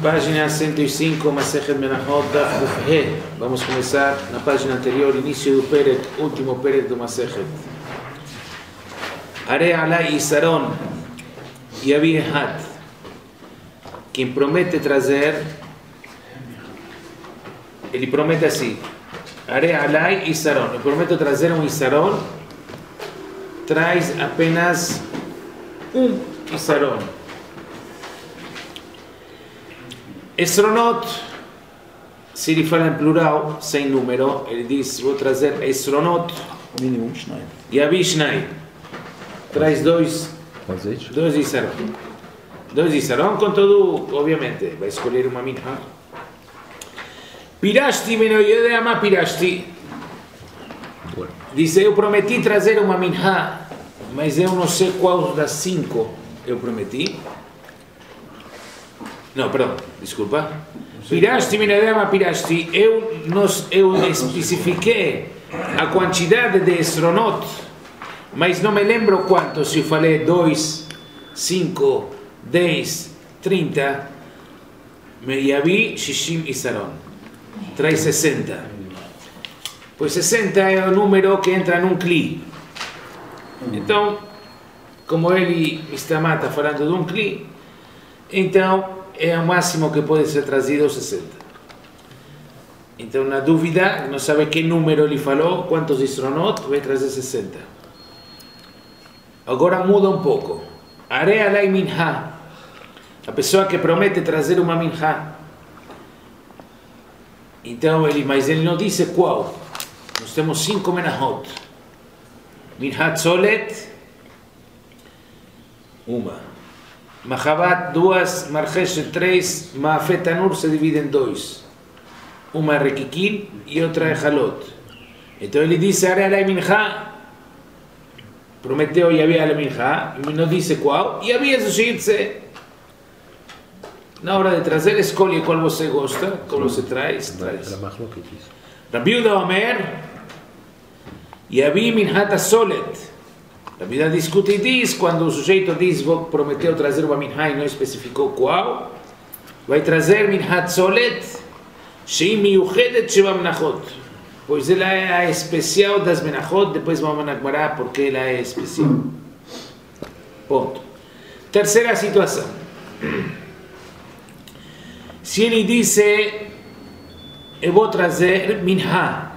Página 105, Masechet Menachot, Daf Kuf He. Vamos começar na página anterior, início do Perek, último Perek do Masechet. Are Alai Isaron, Yavi Ehad. Quem promete trazer, ele promete assim: Are Alai Isaron. Eu prometo trazer um Isaron, traz apenas um Isaron. Esronot, se ele fala em plural, sem número, ele diz: vou trazer Esronot. Minimum Schnei. Yavi Shnai. Traz dois Isaron. Dois Isaron, contudo, obviamente, vai escolher uma minha. Pirashti, menor ama Pirashti. Diz: eu prometi trazer uma minha, mas eu não sei qual das 5 eu prometi. Não, perdão, desculpa. Pirashti, minadama, pirashti. Eu especifiquei a quantidade de esronot, mas não me lembro quanto. Se eu falei 2, 5, 10, 30, me yavi shishim isaron. Traz 60. Pois 60 é o número que entra num cli. Então, como ele está falando de um cli, então é o máximo que pode ser trazido 60. Então, na dúvida, não sabe que número ele falou, quantos isronot, vai trazer 60. Agora muda um pouco. Are alai minha. A pessoa que promete trazer uma minha. Então, mas ele não disse qual. Nós temos 5 menahot. Minha tzolet, uma. Mahabat 2, Marcheshet 3, Maafet Anur se divide em 2. Uma é Rekikin e outra é Halot. Então ele disse: Are alai minha. Prometeu e havia alai minha, e não disse qual. E havia sushitse. Na hora de trazer, escolhe qual você gosta, qual você traz. Rabi Yehuda Omer, e havia minhat solet. A vida discute e diz, quando o sujeito diz, prometeu trazer uma minha e não especificou qual, vai trazer minhat solet, sheim miyuchedet sheba menachot, pois ela é a especial das menachot. Depois vamos analisar porque ela é especial. Ponto. Terceira situação. Se ele disse: eu vou trazer minha,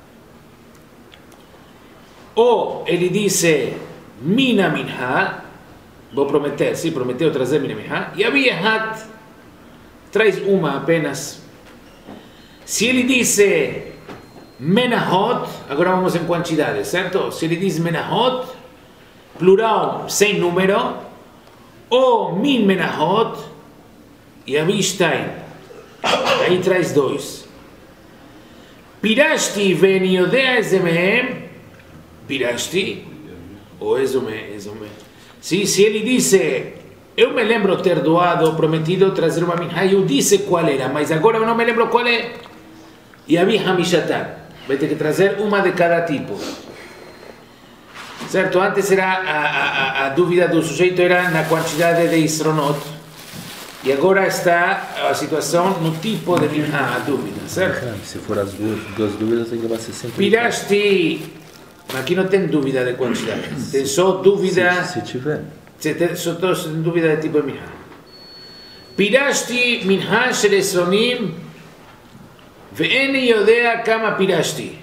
ou ele disse: mina minha, vou prometer, sim, prometeu trazer mina minha, e havia hat, traz uma apenas. Se ele disse menahot, agora vamos em quantidade, certo? Se ele diz menahot, plural, sem número, ou min menahot, e havia stein, aí traz 2. Pirashti ven yodea ezemehem, Pirashti, ou exome. Se ele disse: eu me lembro ter doado, prometido trazer uma minha, eu disse qual era, mas agora eu não me lembro qual é. E havia hamishatan, vai ter que trazer uma de cada tipo. Certo? Antes era a dúvida do sujeito era na quantidade de isronot. E agora está a situação no tipo de minha, a dúvida, certo? Se for as duas dúvidas, tem que levar 60. Pirashti, aqui não tem dúvida de quantidade, tem só dúvida. Se tiver. Só tem dúvida de tipo de minha. Pirashti minha shel esronim, ve'eni yodea kama pirashti.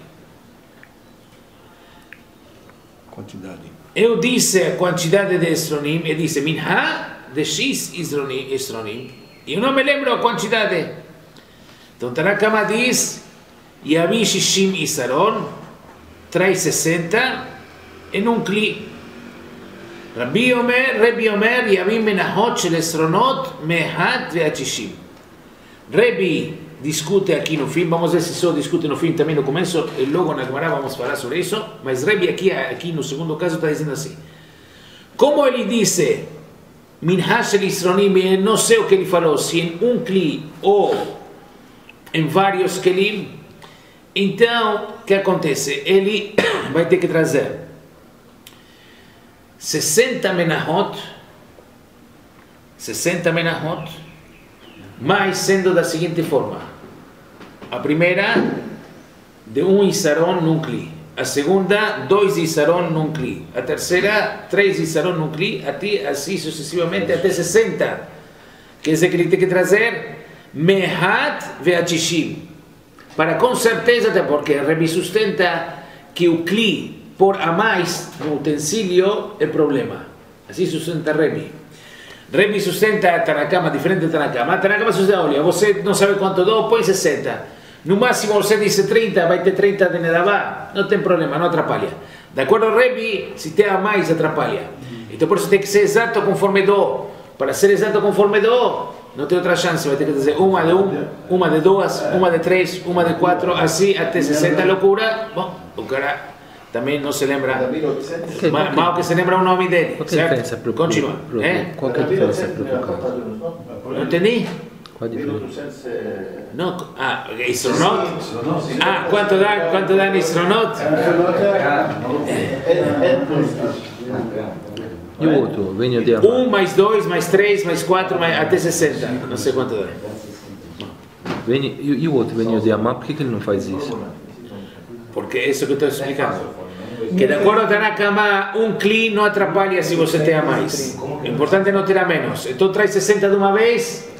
Quantidade. Eu disse a quantidade de esronim, eu disse minha de X esronim, e eu não me lembro a quantidade. Então Tanakama diz: Yavi shishim isaron, traz 60 em um cli. Rabbi Omer, Yavi menahot shel esronot, mehat ve'achishim. Rabbi discute aqui no fim, vamos ver se só discute no fim, também no começo, e logo na Gemara vamos falar sobre isso, mas Rabbi aqui no segundo caso está dizendo assim: como ele disse minha shel isronim, não sei o que ele falou, se em um cli ou em vários kelim, então o que acontece? Ele vai ter que trazer 60 menahot, mas sendo da seguinte forma. A primeira, de isaron num cli. A segunda, 2 isaron num cli. A terceira, 3 isaron num cli, até assim sucessivamente até 60. Quer dizer que ele tem que trazer mehat ve'achishim. Para com certeza, até porque Rebbe sustenta que o cli por a mais no utensílio é problema. Assim sustenta Rebbe. Rebbe sustenta Tanakama, diferente de Tanakama. Tanakama sustenta, olha, você não sabe quanto dou, põe 60. No máximo você disse 30, vai ter 30 de Nedavá, não tem problema, não atrapalha. De acordo, Rebbe, se tem a mais, atrapalha. Então por isso tem que ser exato conforme dou. Para ser exato conforme dou, não tem outra chance, vai ter que dizer uma de 1, uma de 2, uma de 3, uma de 4, assim até 60, loucura. Bom, o cara também não se lembra, mal que se lembra o nome dele, certo? Continua. Qual que é a diferença para o cara? Não entendi? Qual a diferença? Não, Isronot? Quanto dá Isronot? E o outro, venho de amar? 1 mais 2 mais 3 mais 4 até 60, não sei quanto dá. E o outro, venho de amar, por que ele não faz isso? Porque é isso que eu estou explicando. Que de acordo a Tanakama, um cli não atrapalha se você tem a mais. O importante é não ter a menos. Então traz 60 de uma vez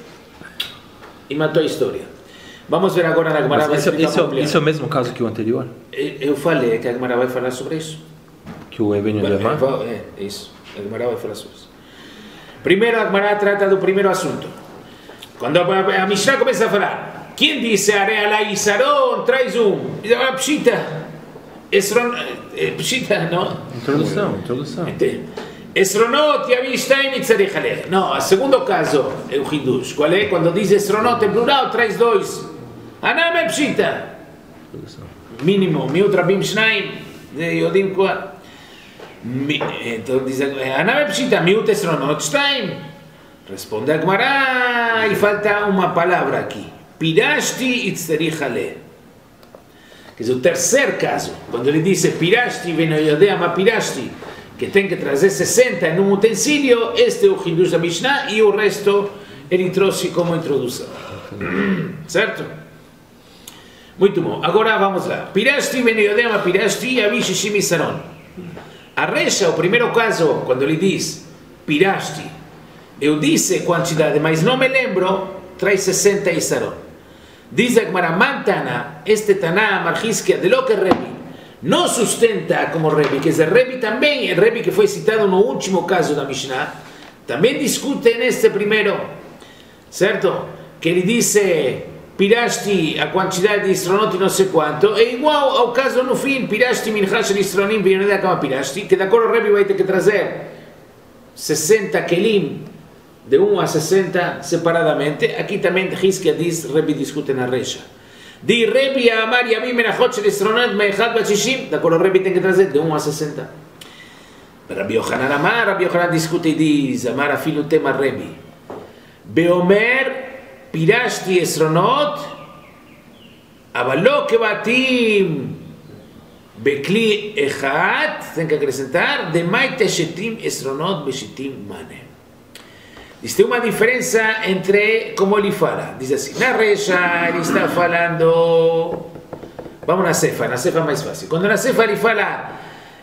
e matou a história. Vamos ver agora na Gemara. Isso é o mesmo caso que o anterior? Eu falei que a Gemara vai falar sobre isso. Que o venho de amar? É isso. A Gemara vai falar sobre isso. Primeiro a Gemara trata do primeiro assunto. Quando a Mishnah começa a falar, quem disse Areala Isaron, traz diz agora Pshita. Pshita, não? Introdução. Esronot Yavi Shtaim Itzarich Aleh. Não, o segundo caso é o Hidush. Qual é? Quando diz Esronot em plural, traz 2. Anam Pshita. Mínimo, miut rabim shnaim, yodim kwa. Então diz Anam Pshita, miut Esronot shtaim. Responde a Gemara e falta uma palavra aqui. Pirashti Itzarich Aleh. Que é o terceiro caso. Quando ele diz Pirashti, vem a Yodea, mas Pirashti, que tem que trazer 60 em um utensílio, este é o Hidush da Mishnah e o resto ele trouxe como introdução. Certo? Muito bom. Agora vamos lá. Pirashti, vem a Yodea, mas Pirashti, Avishishim e Saron. A Recha, o primeiro caso, quando ele diz Pirashti, eu disse quantidade, mas não me lembro, traz 60 e Saron. Diz a Gemara, Mantana, este Taná, Marhiskia, de lo que Rebbe, não sustenta como Rebbe, que é Rebbe também, o Rebbe que foi citado no último caso da Mishnah, também discute neste primeiro, certo? Que ele disse, Pirashti, a quantidade de Isronot não sei quanto, é igual ao caso no fim, Pirashti, Minchash, Isronim, Bionedá, Kama Pirashti, que de acordo o Rebbe vai ter que trazer 60 kelim, de 1 a 60 separadamente. Aqui também Hiskia diz, Rebbe discute na Recha. Di Rebbe a Amar Yamim Menachot Shel Isronot Me'echad Bachishim. De acordo, Rebbe tem que trazer de 1 a 60. Rabbi Yochanan Amar, Rabbi Yochanan discute e diz, Amar afilu tema Rebbe. Beomer Pirashti Isronot אבל לא כבתים בכלי אחד, tem que acrescentar, demai teshetim esronot beshitim mane. Diz, tem uma diferença entre como ele fala. Diz assim, na Recha ele está falando, vamos na Sefa mais fácil. Quando na Sefa ele fala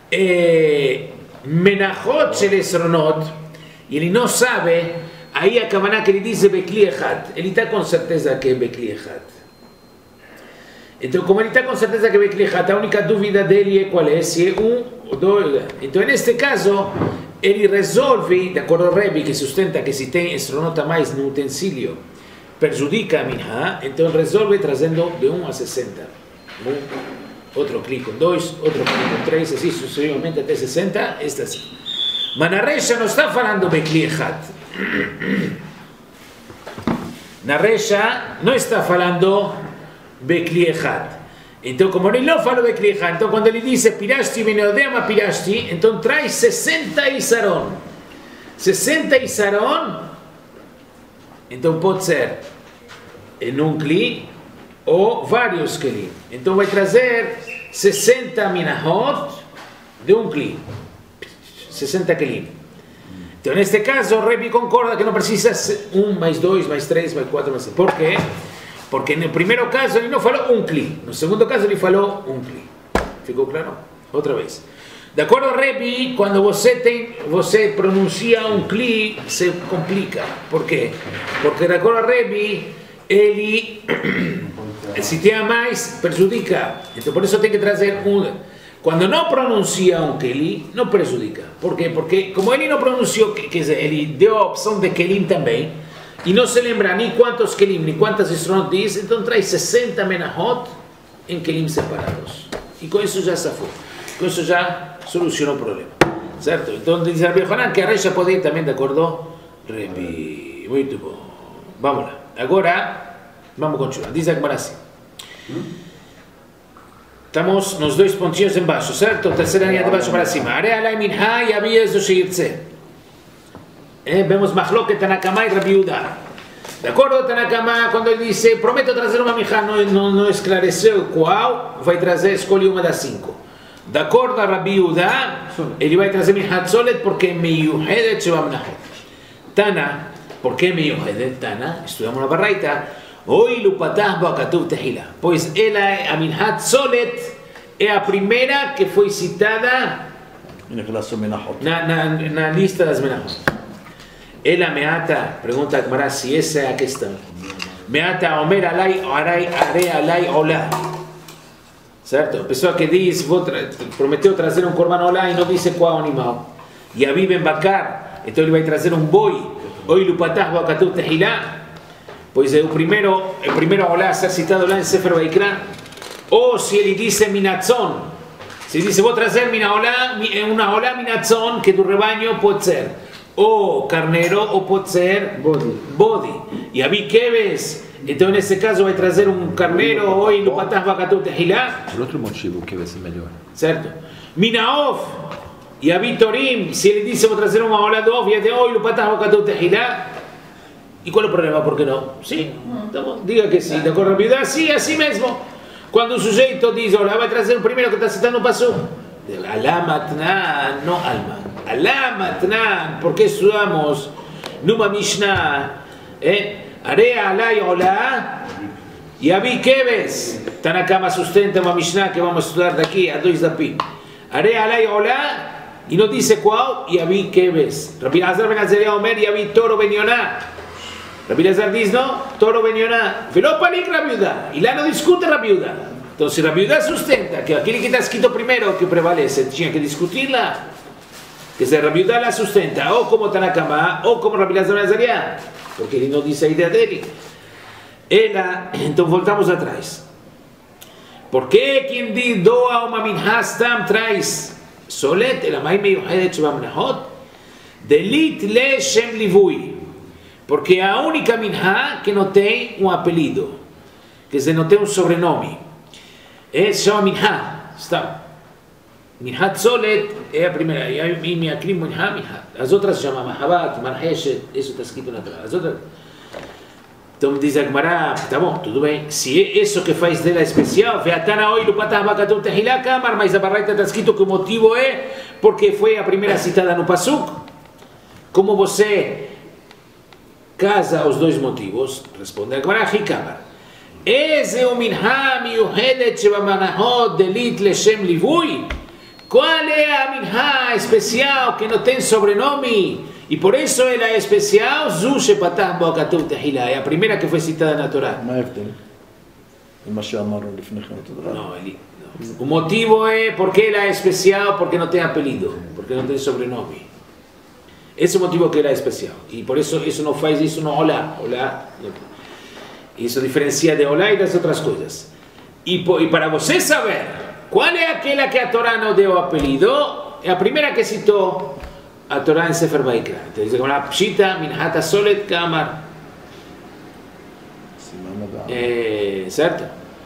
menachot shel esronot, e ele não sabe, aí a kavanah que ele diz é bekli echad. Ele está com certeza que é bekli echad. Então, como ele está com certeza que é bekli echad, a única dúvida dele é qual é, se é ou dois. Então, neste caso, ele resolve, de acordo ao Rebbe, que sustenta que se tem estronota mais no utensílio, prejudica a minha, então resolve trazendo de 1 a 60. Outro clique com 2, outro clique com 3, assim sucessivamente até 60, esta assim. Mas na Recha não está falando bekli echad. Na Recha não está falando bekli echad. Então, como ele não fala bekli echad, então quando ele diz pirashti venodema pirashti, então traz 60 isaron. 60 isaron, então pode ser em um kli ou vários kli. Então vai trazer 60 minahot de um kli. 60 kli. Então, neste caso, Rebbe concorda que não precisa ser 1 mais 2 mais 3 mais 4 mais 5. Por quê? Porque no primeiro caso ele não falou um cli. No segundo caso ele falou um cli. Ficou claro? Outra vez. De acordo, Rebbe, quando você pronuncia um cli, se complica. Por quê? Porque de acordo a Rebbe, ele, se tem a mais, prejudica. Então por isso tem que trazer um. Quando não pronuncia um keli, não prejudica. Por quê? Porque como ele não pronunciou, quer dizer, ele deu a opção de kelim também, e não se lembra nem quantos kelim, nem quantas estronot diz, então traz 60 menahot em kelim separados. E com isso já safou. Com isso já solucionou o problema. Certo? Então diz Rabbi Yohanan que a recha pode ir também, de acordo? Rebbe. Muito bom. Vamos lá. Agora, vamos continuar. Diz a Gemara assim. Estamos nos dois pontinhos embaixo, certo? Terceira linha de baixo para cima. Area alai minha e havia isso shirtze. Vemos Mahloket Tanakama e Rabbi Yehuda. De acordo, Tanakama, quando ele disse, prometo trazer uma minha, não esclareceu qual, vai trazer, escolhe uma das 5. De acordo a Rabbi Yehuda, ele vai trazer minha Hatzolet porque meyuhedet shebamnahot. Tana, por que meyuhedet? Tana, estudamos na Baraita. Oi lupatah ba'katuv tehila. Pois ela, a minhat solet, é a primeira que foi citada na lista das menahot. Ela meata, pergunta a Gemara se essa é a questão. Meata omer alai, are alai olá. Certo? A pessoa que diz, prometeu trazer um korban olá e não disse qual animal. E a vive em Bakar, então ele vai trazer um boi. Oi lupatah ba'katuv tehila. Pois é o primeiro olá a ser citado lá em Sefer Vaikra, ou se ele disse minatzon, se diz vou trazer uma olá minatzon, que do rebanho pode ser ou carneiro ou pode ser bode. E a keves, então nesse caso vai trazer um carneiro ou ilupatah ba'katuv tehilá. Por outro motivo que vai ser melhor. Certo? Minaof, e a torim, se ele disse vou trazer uma olá de ov, e de ou ilupatah ba'katuv tehilá. E qual é o problema? Por que não? Sim, então, diga que sim. De acordo com a vida, sim, assim mesmo. Quando o sujeito diz, olha, vai trazer o primeiro que está citando o passo. Alá matnan, não alma. Alá matnan, porque estudamos numa Mishnah, area alai olá, e abi keves. Tanakama sustenta uma Mishnah que vamos estudar daqui a 2 dapim. Area alai olá, e não disse qual, e abi keves. Rabbi Azar ben Azariah Omer, e abi toro ben Yonah. Rabbi Elazar diz, não, toro ben Yonah, veló palik Rabbi Yehuda, e lá não discute Rabbi Yehuda. Então, se Rabbi Yehuda sustenta que aquele que está escrito primeiro que prevalece, tinha que discutir lá, que se Rabbi Yehuda la sustenta, ou como Tanakama, ou como Rabbi Elazar ben Azariah, porque ele não disse a ideia dele. Então, voltamos atrás. Por que quem diz doa uma minhá stam traz solet, ela mai meyuhedet shebamnahot, delit le shem livui? Porque é a única minhá que não tem um apelido, quer dizer, não tem um sobrenome. Se chama minhá. Minhá Tzolet é a primeira. E minha crime minhá. As outras se chamam Mahabat, Marheshet, isso está escrito na Torá. As outras. Então diz a Gemara, tá bom, tudo bem. Se é isso que faz dela especial, veatana oi lupatah ba'katuv tehilá kamar, mas a Baraita está escrito que o motivo é porque foi a primeira citada no Pasuk. Como você casa os dois motivos, responde a Gemara, Hikamar. Eze o minhá miyuhedet shebamnahot delit leshem livui? Qual é a minhá especial que não tem sobrenome? E por isso ela é especial? Zu shepatah ba'katuv tehilá. É a primeira que foi citada na Torá. Não, o motivo é porque ela é especial, porque não tem apelido, porque não tem sobrenome. Esse é o motivo que ela é especial. E por isso isso não faz isso no olá. Isso diferencia de olá e das outras coisas. E para você saber qual é aquela que a Torá não deu apelido, é a primeira que citou a Torá em Sefer Vaikra. Então diz como a Pshita minhat solet kamar. Certo?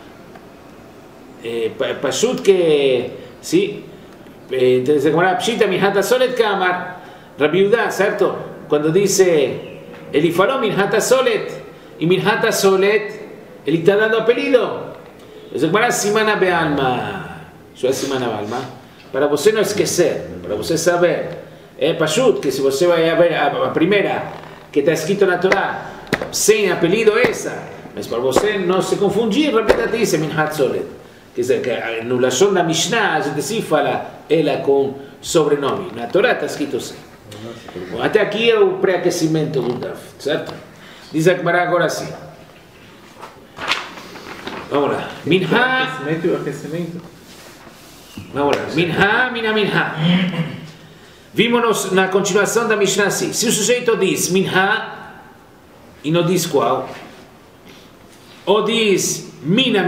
Pashut que... Sim. Então diz como a Pshita minhat solet kamar. Rabbi Yehuda, certo? Quando disse, ele falou minhat solet, e minhat solet, ele está dando apelido. Então, para simana be'alma, isso é simana be'alma, para você não esquecer, para você saber, É pashut, que se você vai ver a primeira que está escrito na Torá, sem apelido essa, mas para você não se confundir, repete isso, Minhat Soled. Quer dizer, que no Lashon da Mishnah, a gente sim fala ela com sobrenome. Na Torá está escrito assim. Bom, até aqui é o pré-aquecimento do Daf, certo? Diz a Gemara agora assim. Vamos lá. Minha. Aquecimento e aquecimento? Vamos lá. Minha. Vimos na continuação da Mishnah assim. Se o sujeito diz minha e não diz qual, ou diz minha,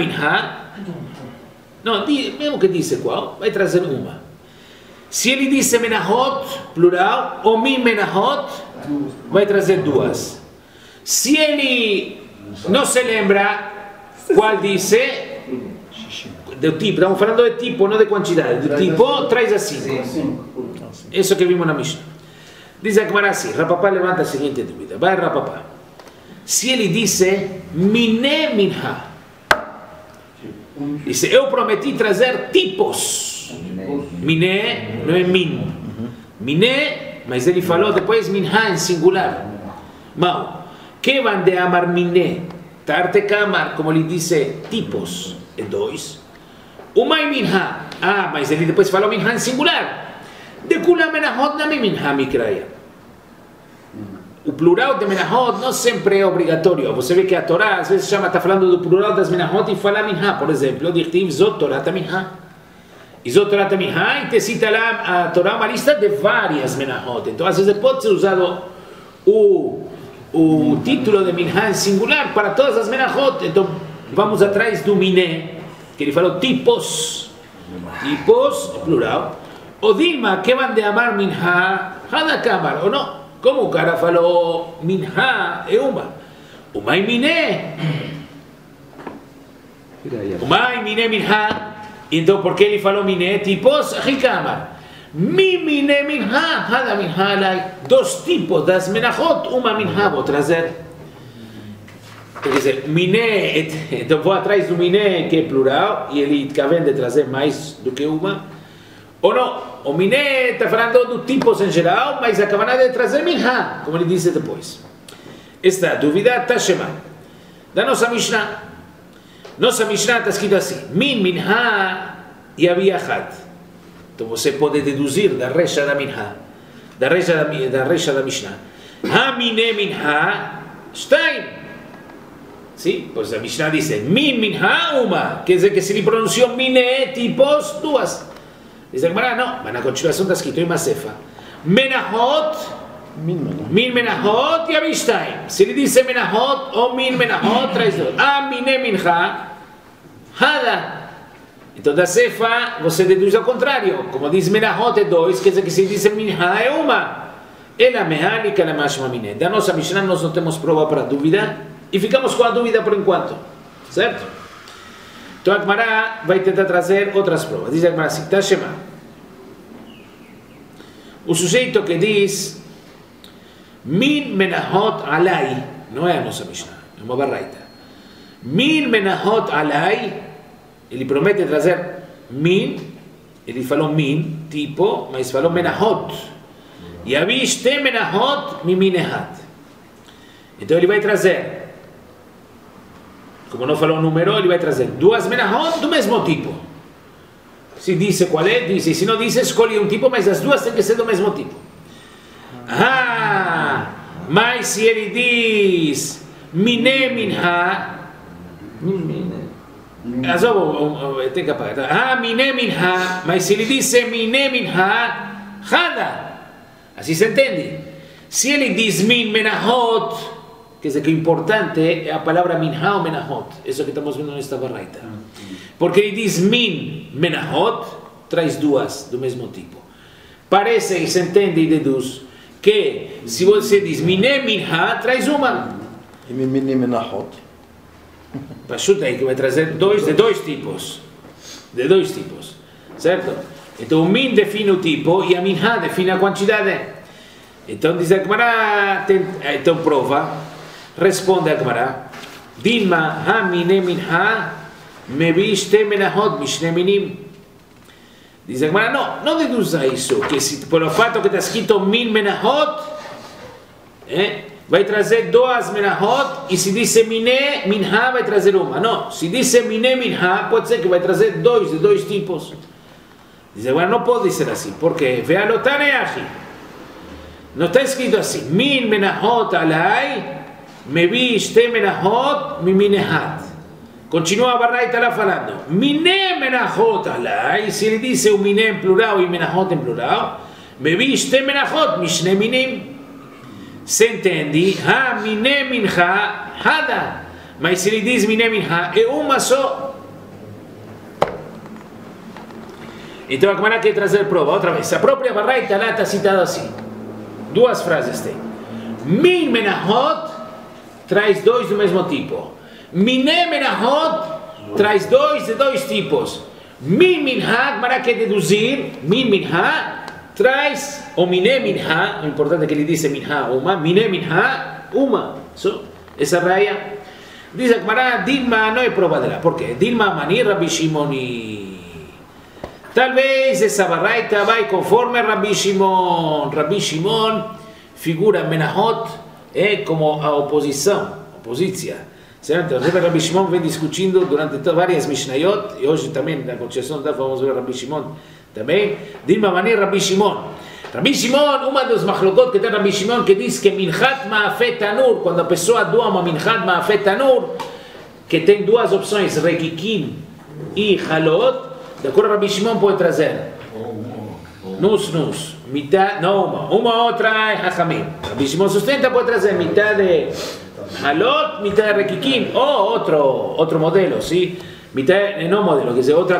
não, mesmo que disse qual, vai trazer uma. Se ele disse menahot, plural, ou min menahot, vai trazer duas. Se ele não se lembra qual disse, do tipo, estamos falando de tipo, não de quantidade, do tipo, traz assim. Isso que vimos na Mishnah. Diz a Gemara assim, Rapapá levanta a seguinte dúvida. Vai Rapapá. Se ele disse miné minha, disse, eu prometi trazer tipos. Miné não é min. Miné, mas ele falou depois minha em singular. Mal. Que van de amar miné? Tarte kamar, como ele disse, tipos, é dois. Umay minha. Ah, mas ele depois falou minha em singular. De kula menahot nami minha mikraya. O plural de menahot não sempre é obrigatório. Você vê que a Torá às vezes está falando do plural das menahot e fala minha, por exemplo. Dictiv zot Torata minha. E zot Torata minha, e te cita lá a Torá uma lista de várias menahot. Então às vezes pode ser usado o título de minha em singular para todas as menahot. Então vamos atrás do miné, que ele falou tipos. Tipos, plural. O Dilma, que van de amar minha, hada kamar, ou não? Como o cara falou minha é uma. Umay miné. Umay miné minha. Então, por que ele falou miné? Tipos, hikamar. Mi miné minha, hada minha lai. Dois tipos das menachot, uma minha vou trazer. Quer dizer, miné, então vou atrás do miné, que é plural, e ele acaba de trazer mais do que uma. Ou não? O miné está falando do tipos em geral, mas acaba de trazer minha, como ele disse depois. Esta dúvida está chamada da nossa Mishnah. Nossa Mishnah está escrito assim: min minha e aviachat. Então você pode deduzir da recha da minha, da recha da Mishnah. Ha miné minha, stein. Sim, pois a Mishnah diz min minha uma, quer dizer que se ele pronunciou miné, tipos, duas. Diz a Gemara, não, mas na continuação está escrito em Masefa. Menahot, min menahot e avistai. Se ele disse menahot ou min menahot, traz dois. Ah, miné minha, hada. Então da Sefa você deduz ao contrário. Como diz menahot é dois, quer dizer que se diz minha é uma. Ela mehali que la mashma miné. Da nossa Mishnah nós não temos prova para dúvida e ficamos com a dúvida por enquanto. Certo? Então a Gemara vai tentar trazer outras provas. Diz a Gemara assim, está chamado. O sujeito que diz min menahot alai, não é a nossa Mishnah, é uma baraita. Min menahot alai, ele promete trazer min, ele falou min, tipo, mas falou menahot. E aviste menahot mi minehat. Então ele vai trazer, como não falou o número, ele vai trazer duas menahot do mesmo tipo. Se disse qual é, disse. Se não disse, escolhe um tipo, mas as duas têm que ser do mesmo tipo. Ah, mas se ele diz miné minha, tem que apagar. Ah, miné minha, mas se ele disse miné minha, hada. Assim se entende. Se ele diz min menahot, quer dizer que o importante é a palavra minha ou menahot. Isso que estamos vendo nesta baraita. Porque ele diz min menahot, traz duas do mesmo tipo. Parece e se entende e deduz que se você diz miné minha, traz uma. E miné menahot? Pachuta aí que vai trazer dois de dois tipos. De dois tipos. Certo? Então o min define o tipo e a minha define a quantidade. Então diz a Gemara, então prova. Responde a Gemara. Dilma ha miné minha. Me viste menahot mishne minim. Dice Gemara, no deduza isso, que se, pelo fato que está escrito min menahot, vai trazer 2 menahot, e se diz miné minha, vai trazer uma. Não, se diz miné minha, pode ser que vai trazer 2 de 2 tipos. Diz Gemara, não pode ser assim, porque ve'alotane achi. Não está escrito assim, min menahot alai, mevi shte menahot miminehat. Continua a Baraita lá falando, miné menahot alai, se ele diz o miné em plural e menahot em plural, mevi shte menahot mishne minim. Se entende, ha miné minha hada, mas se ele diz miné minha, é uma só. Então a Gemara quer trazer prova, outra vez, a própria Baraita lá está citada assim. 2 frases tem. Min menahot traz 2 do mesmo tipo. Miné menahot traz 2 de 2 tipos. Min minha, para que deduzir, min minha traz, ou miné minha, o importante é que ele diz minha, uma, miné minha, uma. So, essa raia. Diz a Gemara, Dilma não é prova dela. Por quê? Dilma mani Rabbi Shimoni. Talvez essa Baraita vai conforme Rabbi Shimon. Rabbi Shimon figura menahot como a oposição. Certo? Rabbi Shimon vem discutindo durante várias Mishnayot, e hoje também na continuação vamos ver Rabbi Shimon também. Dilma mani Rabbi Shimon. Rabbi Shimon, uma dos machlokot que tem Rabbi Shimon, que diz que minchat ma'afet tanur, quando a pessoa doa uma minchat ma'afet tanur, que tem 2 opções, rekikim e halot, de acordo com Rabbi Shimon pode trazer nus, mitad, não uma outra é hachamim. Rabbi Shimon sustenta pode trazer mitad de halot, mitad de rekikim, ou outro modelo, sim? Mitad, não modelo, quer dizer, outra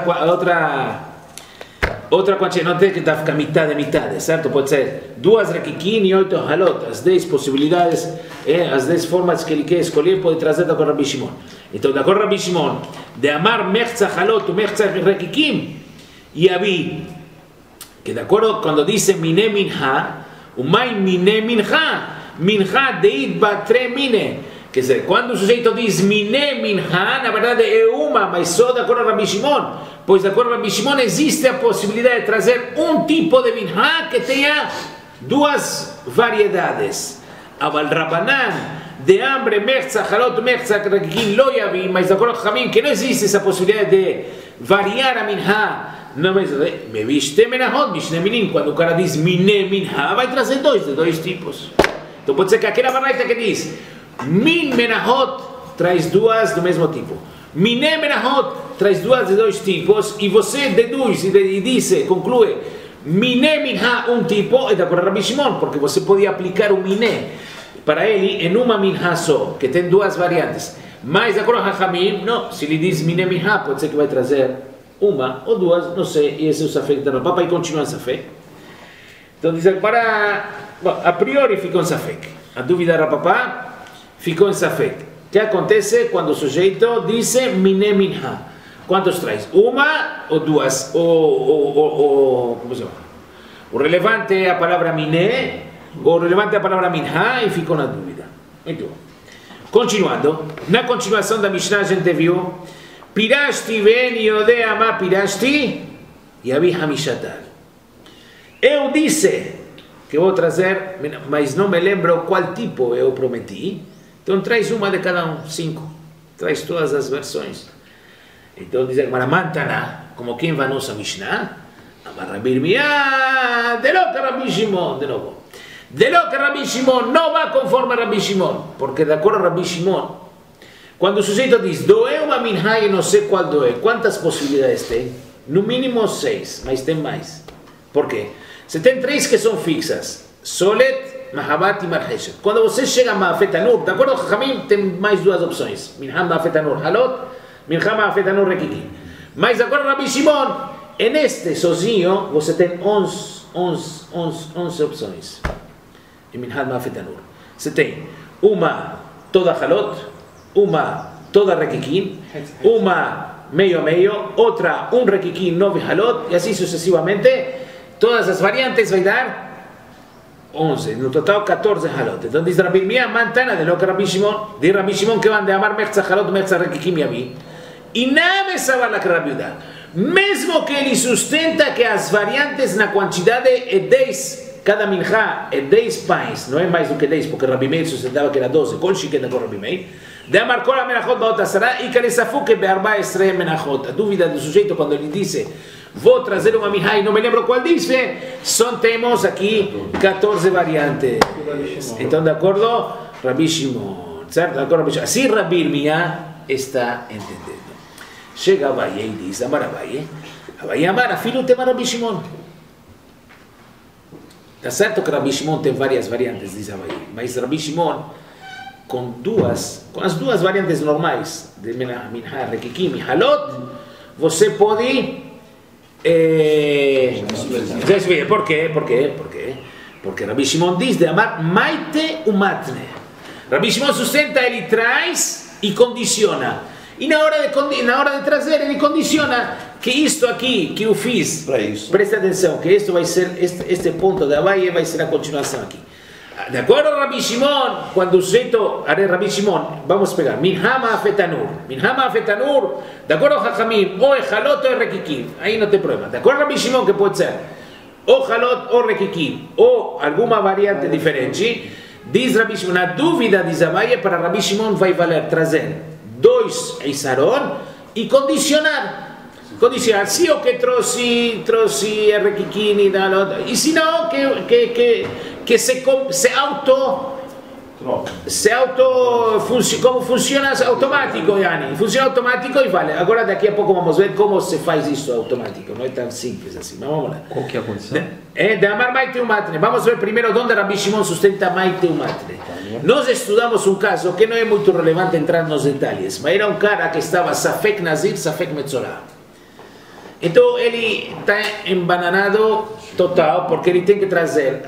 quantia, não tem que ficar mitad, certo? Pode ser 2 rekikim e 8 halot, as 10 possibilidades, as 10 formas que ele quer escolher, pode trazer de acordo com Rabbi Shimon. Então, de acordo com Rabbi Shimon, de amar mechza halot ou mechza rekikim, e abi, que de acordo quando diz miné minha, o mai miné minha deit batre mine, quer dizer, quando o sujeito diz miné minha, na verdade é uma, mas só de acordo com Rabbi Shimon, pois de acordo com Rabbi Shimon existe a possibilidade de trazer um tipo de minha que tenha 2 variedades. Aval Rabanan, de hambre, mechza, halot, mechza, rekikim, lo yavi, mas de acordo com Hamim, que não existe essa possibilidade de variar a minha. Não, mas me viste menahot, mishne minim, quando o cara diz miné minha, vai trazer 2 de 2 tipos. Então pode ser que aquela Baraita que diz min menahot traz 2 do mesmo tipo, miné menahot traz 2 de 2 tipos, e você deduz e diz, conclui, miné minha um tipo, é de acordo com Rabbi Shimon, porque você pode aplicar o miné para ele em uma minha só, que tem 2 variantes. Mas de acordo com Hachamim, não, se ele diz miné minha, pode ser que vai trazer uma ou 2, não sei, e esse é o safek da Rabba, e continua em safek. Então diz para, a priori ficou em safek, a dúvida da Rabba ficou em safek. O que acontece quando o sujeito diz miné minha? Quantos traz? Uma ou 2? Como se chama? O relevante é a palavra miné, o relevante é a palavra minha, e ficou na dúvida. Muito bom. Continuando, na continuação da Mishnah a gente viu Pirashti ben yodea ma pirashti yavi hamishatal. Eu disse que vou trazer, mas não me lembro qual tipo eu prometi. Então traz uma de cada um, 5. Traz todas as versões. Então diz Maramantana, como quem vai nossa Mishnah, Amarrabirmiá, de lo que Rabbi Shimon, de novo. De lo que Rabbi Shimon não vai conforme Rabbi Shimon, porque de acordo com Rabbi Shimon, quando o sujeito diz doe uma minha e não sei qual doe, quantas possibilidades tem? No mínimo 6, mas tem mais. Por quê? Você tem 3 que são fixas: Solet, Mahabat e Marheshet. Quando você chega a Maafet Tanur, de acordo com Hamim, tem mais 2 opções: Minha Maafet Tanur Halot, Minha Maafet Tanur Rekikim. Mas de acordo com Rabbi Shimon, neste sozinho, você tem 11 opções. Em Minha Maafet Tanur. Você tem uma toda Halot, uma toda rekikim, uma meio, outra rekikim, 9 halot, e assim sucessivamente, todas as variantes vai dar 11, no total 14 halot. Então diz Rabbi Mia, mantana de lo que Rabbi Shimon, diz Rabbi Shimon que van de amar mechza halot, mechza rekikim yavi, e nada me sabe la que Rabbi Uda. mesmo que ele sustenta que as variantes na quantidade é 10, cada minhá é 10 pães, não é mais do que 10, porque Rabi Meir sustentava que era 12, kol sheken com Rabi Meir, de amar kol amenachot baot asara, e karesafuk be'arba esrei menachot. A dúvida do sujeito quando ele disse, vou trazer uma minhá e não me lembro qual disse, temos aqui 14 variantes. Então, de acordo, Rabi Shimon, certo? De acordo, assim Rabi Irmiyah está entendendo. Chega Abaye e diz, Amar Abaye, Abaye Amar, afilo tema Rabi Shimon. Está certo que Rabi Shimon tem várias variantes, diz Abaye, mas Rabi Shimon, com as duas variantes normais, de Minhá, Rekikim e Halot, você pode... ¿Por quê? Porque Rabi Shimon diz de amar maite umatne. Rabi Shimon sustenta, ele traz e condiciona. E na hora de trazer, ele condiciona que isto aqui que eu fiz, presta atenção, que isto vai ser, este ponto de Abaye vai ser a continuação aqui. De acordo com Rabi Shimon, quando o sujeito, Rabi Shimon, vamos pegar, Minhá ma'afetanur, de acordo com Hachamim, ou é halot ou é rekikim, aí não tem problema. De acordo com Rabi Shimon, que pode ser ou halot ou rekikim, ou alguma variante diferente, diz Rabi Shimon, na dúvida diz Abaye, para Rabi Shimon vai valer trazer 2 Isaron e condicionar, se o que trouxe é rekikim e se não, que como funciona automático, Yani. Funciona automático e vale. Agora daqui a pouco vamos ver como se faz isso automático. Não é tão simples assim. Mas vamos lá. Qual que é a condição? De amar Maite Umatne. Vamos ver primeiro onde Rabi Shimon sustenta Maite Umatne. Nós estudamos um caso que não é muito relevante entrar nos detalhes, mas era um cara que estava Safek Nazir, Safek Metzorah. Então ele está embananado total, porque ele tem que trazer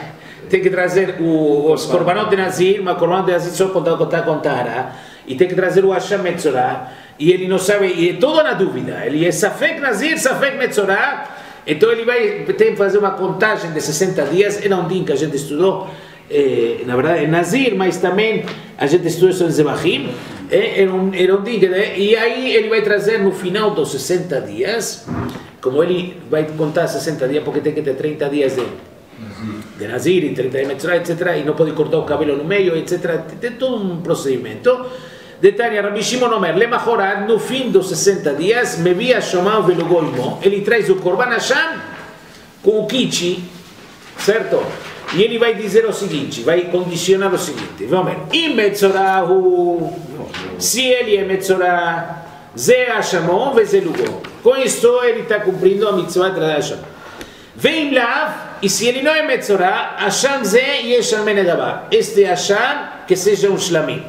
os korbanot de Nazir, mas korbanot de Nazir só contar, e tem que trazer o Hasham Metzorah, e ele não sabe, e é todo na dúvida, ele é Safek Nazir, Safek Metzorah, então ele tem que fazer uma contagem de 60 dias, era um dia que a gente estudou, na verdade é Nazir, mas também a gente estudou isso em Zebachim, era um dia, e aí ele vai trazer no final dos 60 dias, como ele vai contar 60 dias, porque tem que ter 30 dias de Nazir e 30 de Metzorah, etc., e não pode cortar o cabelo no meio, etc., tem todo um procedimento. Detalhe, Rabi Shimon Omer, Lemachorat, no fim dos 60 dias, me via chamar o velogoimo, ele traz o Korban Hashem com o Kichi, certo? E ele vai dizer o seguinte, vai condicionar o seguinte, vamos ver, in Metzorahu, se ele é Metzorah, Ze Hashamon, Vezelugo. Com isto ele está cumprindo a mitzvah de Hashem. Vem lá, e se ele não é Metzorah, Hashem Ze Yeshal Menedabah. Este Hashem que seja um Shlamim.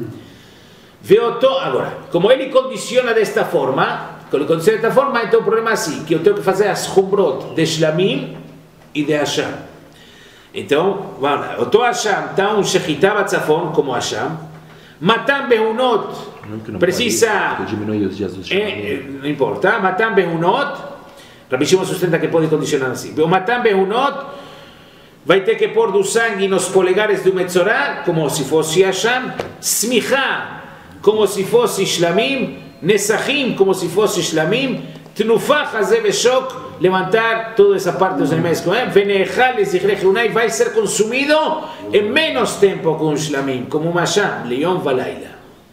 Agora, como ele condiciona desta forma, então o problema é assim, que eu tenho que fazer as Chumbrot de Shlamim e de Hashem. Então, vamos lá, o Hashem está um Shechitah Batzafon, como Hashem, Matan Behunot, precisa, diminuir os dias do Shlamim. não importa, Matan Behunot, Rabi Shimon sustenta que pode condicionar assim, o Matan Behunot vai ter que pôr do sangue nos polegares do Metzorah, como se fosse Hashem, Smicha, como se fosse Shlamim, Nesachim, como se fosse Shlamim, Tnufah Hazeh Shok, levantar toda essa parte dos animais com ele, Venechal e Zichrei Hunai vai ser consumido em menos tempo com o Shlamim, como uma Hashem, Leon Valaila.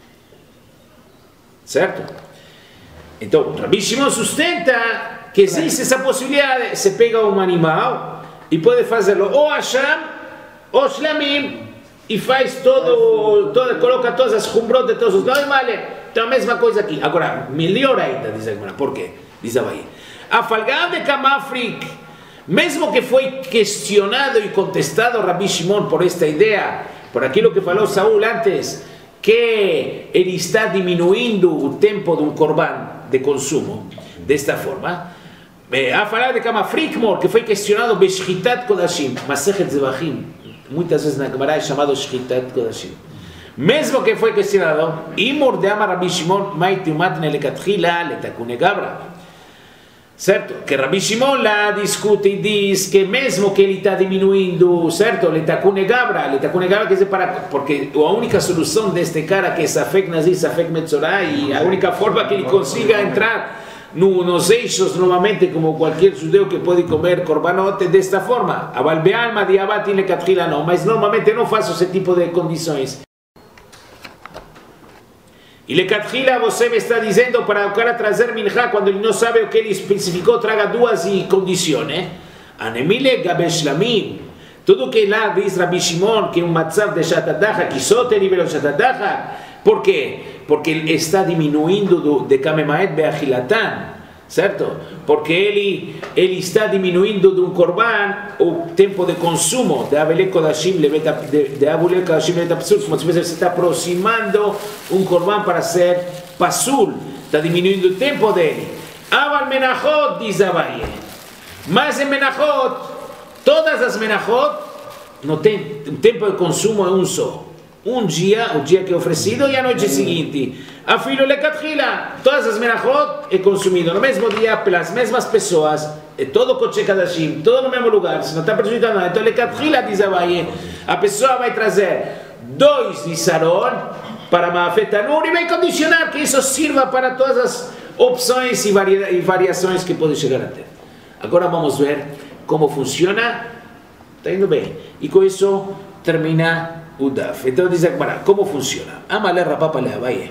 Certo? Então, Rabi Shimon sustenta que existe essa possibilidade, se pega um animal e pode fazê-lo ou Hashem ou Shlamim e faz coloca todas as Humbrot de todos os animais. Então a mesma coisa aqui. Agora, melhor ainda, diz a Gemara. Por quê? Diz a Bahia. A Falgam de Kamafrik, mesmo que foi questionado e contestado Rabi Shimon por esta ideia, por aquilo que falou Saúl antes, que ele está diminuindo o tempo de um korban de consumo, desta forma, a falar de Kamafrik, que foi questionado Beshchitat Kodashim, Masechet Zebachim, muitas vezes na Gemara é chamado Shchitat Kodashim. Mesmo que foi questionado, Imur de Amar Rabi Shimon, Maiti Umatne Lekatchila, Letakune Gabra. Certo? Que Rabi Shimon lá discute e diz que mesmo que ele está diminuindo, certo? Letakune Gabra quer dizer porque a única solução deste cara que é Safek Nazir, Safek Metzorah, e a única forma que ele consiga entrar nos eixos normalmente como qualquer judeu que pode comer korbanot desta forma. Aval be'alma diabatin lecatchila não, mas normalmente não faço esse tipo de condições. E lecatchila você me está dizendo para o cara trazer minhá quando ele não sabe o que ele especificou, traga duas condições. Anemile gabeshlamim. Tudo que lá diz Rabbi Shimon que matzav de shatadacha, que só tem nível de shatadacha. Por quê? Porque ele está diminuindo de kamemaet beachilatan, certo? Porque ele está diminuindo de korban o tempo de consumo de Avelé Kodashim de Avelé Kodashim Letapsul, como se você está aproximando korban para ser pasul, está diminuindo o tempo dele. Aval menachot, diz Abaye. Mas em menachot, todas as menachot, não tem, o tempo de consumo é só. O dia que é oferecido e a noite seguinte. A filho lecatchila, todas as menachot é consumido no mesmo dia pelas mesmas pessoas, é todo kodesh kadashim, todo no mesmo lugar, se não está prejudicando nada. Então lecatchila, diz Abaye, a pessoa vai trazer 2 de Saron para Maafet Tanur e vai condicionar que isso sirva para todas as opções e variações que pode chegar a ter. Agora vamos ver como funciona. Está indo bem. E com isso termina o DAF. Então diz agora, como funciona? Amale rapapa le Abaye.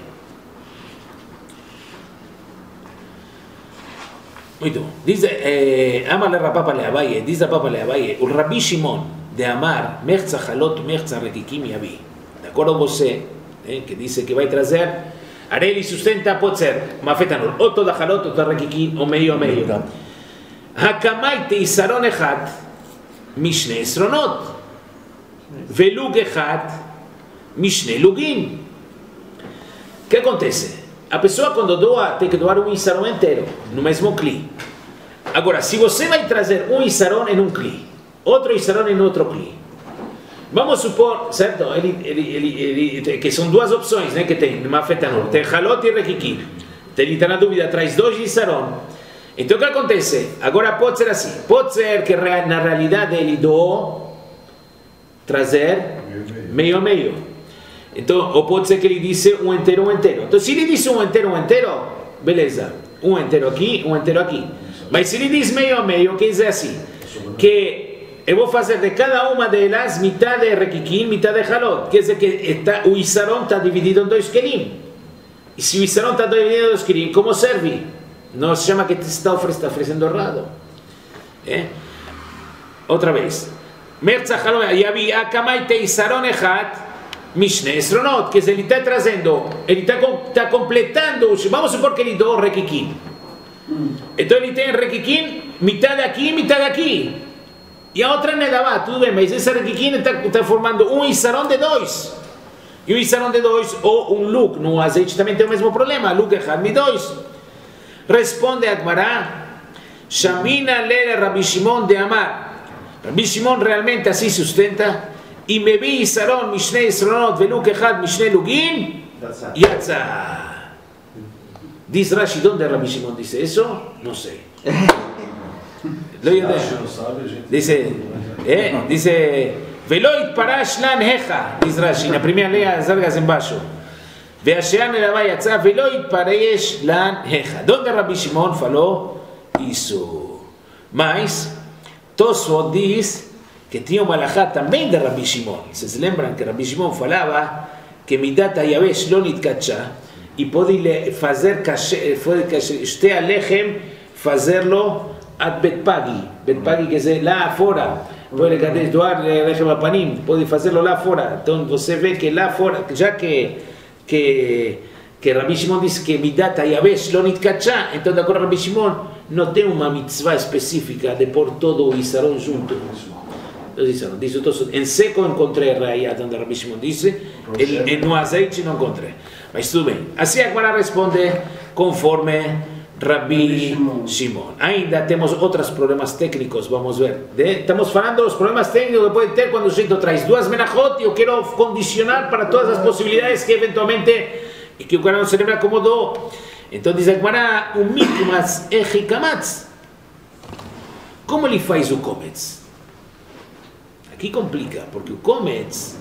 Muito bom. Diz Amale rapapa le Abaye. Diz rapapa le Abaye. O Rabbi Shimon de Amar, Merza Halot, Merza Rekikim Yabi. De acordo com você, que diz que vai trazer, Areli sustenta, pode ser, Mafetanur, ou toda Halot, ou toda Rekikim, ou meio. Hakamai teisaron echad, Mishne Esronot. Velug echad, Mishne Lugim. O que acontece? A pessoa quando doa, tem que doar isaron inteiro, no mesmo cli. Agora, se você vai trazer isaron em cli, outro isaron em outro cli, vamos supor, certo? Que são duas opções, né, que tem, Mafetanur, tem halot e rekikim. Ele está na dúvida, traz 2 isaron. Então o que acontece? Agora pode ser assim, pode ser que na realidade ele doou trazer meio a meio. Então, ou pode ser que ele disse inteiro. Então se ele disse inteiro, beleza, inteiro aqui, inteiro aqui. Mas se ele diz meio a meio, quer dizer assim, que eu vou fazer de cada uma delas metade de rekikim, metade de halot. Quer dizer que o isaron está dividido em 2 kelim. E se o isaron está dividido em 2 kelim, como serve? Não se chama que te está oferecendo errado. Outra vez. Merza halot, yavi akamai teisaron echat, Mishne Esronot, que ele está trazendo, ele está completando, vamos supor que ele doou rekikim. Então ele tem rekikim, metade aqui. E a outra nedavá, tudo bem, mas essa rekikim está formando isaron de 2. E isaron de 2, ou luk, no azeite também tem o mesmo problema, luk echad mi 2. Responde a Agmará, Shamina lele Rabbi Shimon de Amar. Rabbi Shimon realmente assim sustenta. Y me vi Isaron, Mishne Esronot, Veluk Echad, Mishne Lugim, Yatza. Dice Rashi, ¿dónde Rabbi Shimon dice eso? No sé. Dice, Veloit Parash Lan Heja, dice Rashi, en la primera lea, zargas en baixo. Veashean el Abay Yatza, Veloit Parash Lan Heja. ¿Dónde Rabbi Shimon falou isso? Mas, Tosfot diz que tinha uma alahá também de Rabbi Shimon. Vocês lembram que Rabbi Shimon falava que Midat Hayavesh lo nitkatcha e pode fazer este alechem, fazê-lo ad betpagi. Betpagi quer dizer lá fora. Pode doar lechem apanim, pode fazê-lo lá fora. Então você vê que lá fora, já que Rabbi Shimon diz que Midat Hayavesh lo nitkatcha, então de acordo com Rabbi Shimon não tem uma mitzvah específica de pôr todo o isaron junto. Dice en seco encontré Raya donde Rabbi Shimon dice, no azeite não encontrei. Mas tudo bem. Assim agora responde conforme Rabbi Shimon. Ainda temos outros problemas técnicos, vamos ver. Estamos falando dos problemas técnicos que pode ter quando o sujeito traz 2 menachot e eu quero condicionar para todas as possibilidades que eventualmente, e que o cara não se lembra como do. Então diz agora, o mikmas echikamatz. Como ele faz o kometz? Aqui complica, porque o comets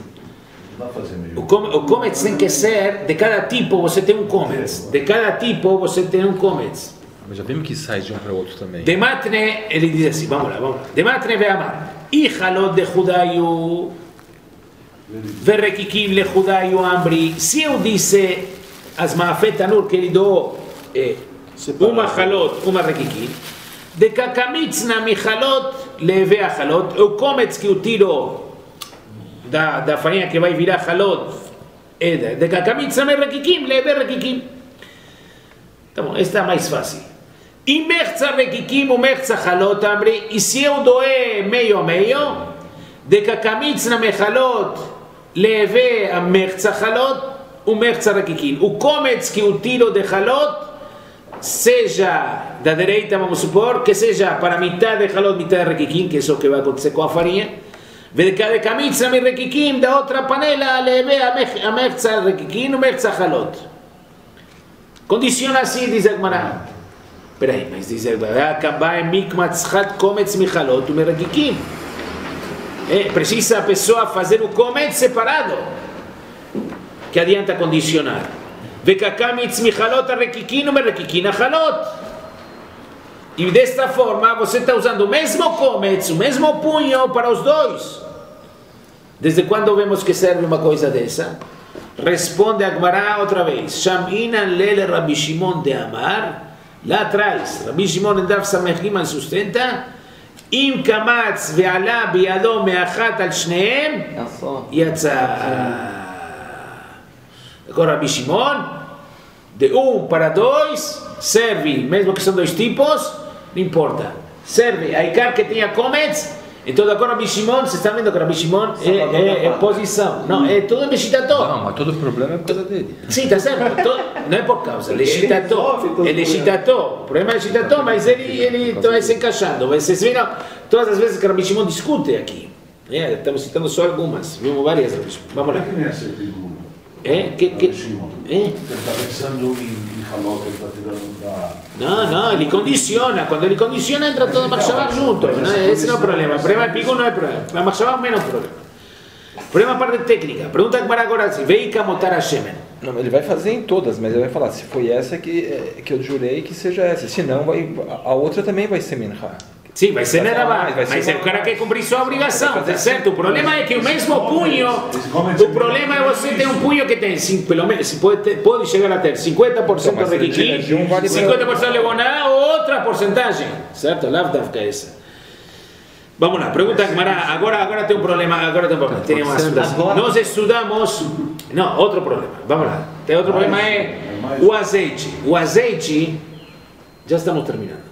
tem que ser, de cada tipo você tem um comets, de cada tipo você tem um comets. Mas já vimos que sai de um para o outro também. Dematne, ele diz assim, vamos lá. Dematne ve'amar, Ichalot de Judayu, Verrekikim le Judayu Ambri. Se eu disse as Maafet Tanur que ele dou uma Halot, uma Rekikim, de Kakamitzna Michalot leve a Halot, o Kometz que eu tiro da farinha que vai virar Halot, de Kakamitzna me Rekikim, leve Rekikim. Então, esta é mais fácil. E Merza Rekikim, o Merza Halot Ambri, e se eu doer meio a meio, de Kakamitzna me Halot leve a Merza Halot, o Merza Rekikim. O Kometz que eu tiro de Halot, seja da direita, vamos supor, que seja para metade de Halot, metade de Rekikim, que é isso que vai acontecer com a farinha. De Kakamitzna me Rekikim, da outra panela, leve a Merza Rekikim, o Merza Halot. Condiciona assim, diz a Gemara. Espera aí, mas diz a Gemara, vai acabar em Mikmatzchat Kometz Michalot, o Rekikim. Precisa a pessoa fazer o Kometz separado, que adianta condicionar. Vekakamitz Michalot a Rekikim, o Rekikim a Halot. E desta forma, você está usando o mesmo Kometz, o mesmo punho para os dois. Desde quando vemos que serve uma coisa dessa? Responde a Gemara outra vez. Shaminan lele Rabbi Shimon de Amar. Lá atrás, Rabbi Shimon em Daf Samech Gimal sustenta. Im kamatz ve'ala biado me'achat al shneem. Yatsa. Agora Rabbi Shimon, de para dois, serve, mesmo que são dois tipos, não importa. Serve, a Icar que tenha Kometz. Então agora Rabbi Shimon, vocês estão vendo que Rabbi Shimon é posição. Não, é tudo Leshitator. Não, mas todo o problema é por causa dele. Sim, está certo. Não é por causa. Leshitator. É Leshitator. O problema é Leshitator, mas ele está se encaixando. Vocês viram todas as vezes que Rabbi Shimon discute aqui. Estamos citando só algumas. Vimos várias. Vamos lá. Ele está pensando em Halot, ele está tirando não, ele condiciona. Quando ele condiciona, entra toda a Machshavá junto. Esse não é o problema. O problema é Pigun, não é problema. A Machshavá é o menos problema. O problema é a parte técnica. Pergunta que para agora assim: Veika motar a Shemen. Não, ele vai fazer em todas, mas ele vai falar: se foi essa que eu jurei, que seja essa. Senão, a outra também vai ser Minha. Sim, vai ser Nerabá, mas o cara quer cumprir sua obrigação, tá certo? O problema é que o mesmo punho, o problema é você ter um punho que tem, pelo menos, pode chegar a ter 50% de Rekikim, 50% de Legoná ou outra porcentagem, certo? Lavdavka essa. Vamos lá, pergunta agora tem um problema, tem uma situação. Nós estudamos, não, outro problema, vamos lá. Tem outro problema é o azeite. O azeite, já estamos terminando.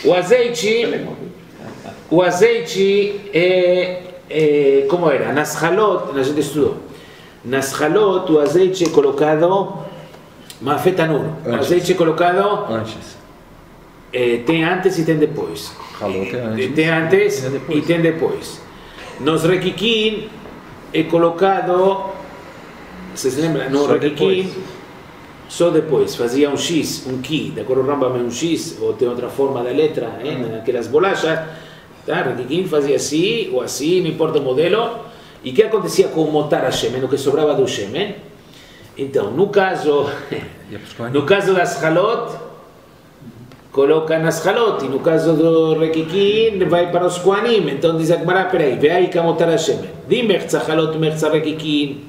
O azeite é como era? Nas halot, a gente estudou. Nas halot, o azeite é colocado, Maafet Tanur. O azeite é colocado antes. Tem antes e tem depois. Halot é antes. Tem antes e tem depois. Nos Rekikim é colocado, vocês lembram? No Rekikim, só depois, fazia um X, um Ki, de acordo com o Rambam é um X, ou tem outra forma da letra, naquelas bolachas, tá? Rekikim fazia assim, ou assim, não importa o modelo, e o que acontecia com o Motar Hashem, o que sobrava do Shemen? Então, no caso das Halot, coloca nas Halot, e no caso do Rekikim, vai para os Kohanim, então diz a Gemara, peraí, vê aí que é Motar Hashem, di Merza Halot, Merza Rekikim,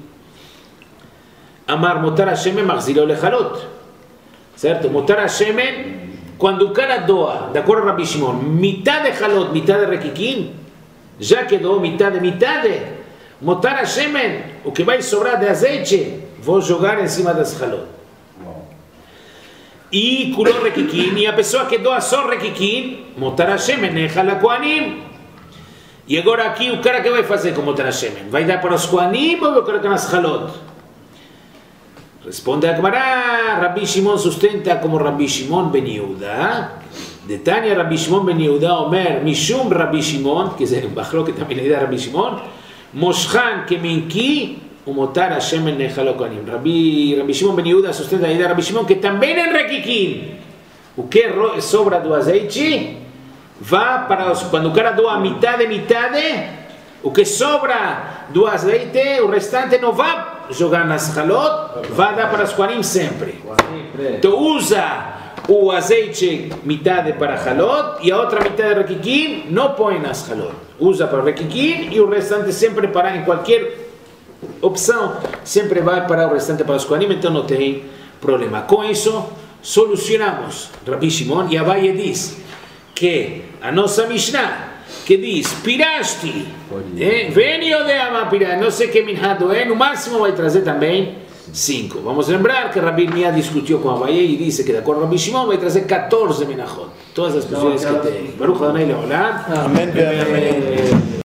Amar Motar Hashem Marzilo Lechalot. Certo? Motar Hashem, quando o cara doa, de acordo com Rabbi Shimon, metade de Halot, metade de Rekikim, já que doou metade, Motar Hashem, o que vai sobrar de azeite, vou jogar em cima das Halot. E curou Rekikim, e a pessoa que doa só Rekikim, Motar Hashem, Nechal Kohanim. E agora aqui o cara que vai fazer com Motar Hashem? Vai dar para os Kohanim ou vai colocar nas Halot? Responde a Gemara, Rabbi Shimon sustenta como Rabbi Shimon ben Yehuda. De Tanya Rabbi Shimon ben Yehuda Omer, Mishum Rabbi Shimon, que se bajó que también le da Rabbi Shimon, Moshchan que minki, umotar Hashem en Nechalokanim. Rabbi Shimon ben Yehuda sustenta a Rabbi Shimon que também em Rekikim, o que sobra do azeite, vai para os, quando o cara doa metade, o que sobra do azeite, o restante não vai jogar nas halot, vai dar para os Kohanim sempre. Então usa o azeite metade para halot e a outra metade de requiquim não põe nas halot. Usa para requiquim e o restante sempre para, em qualquer opção, sempre vai para o restante para os kohanim, então não tem problema. Com isso, solucionamos Rabi Shimon, e Abaye diz que a nossa Mishnah, que diz, pirasti, veni ou de amapirá, não sei que minhado é, no máximo vai trazer também 5. Vamos lembrar que Rabi Nia discutiu com Abaye e disse que de acordo com Rabi Shimon vai trazer 14 menachot. Todas as pessoas que tem. Baruch Adonai Leolam. Amém.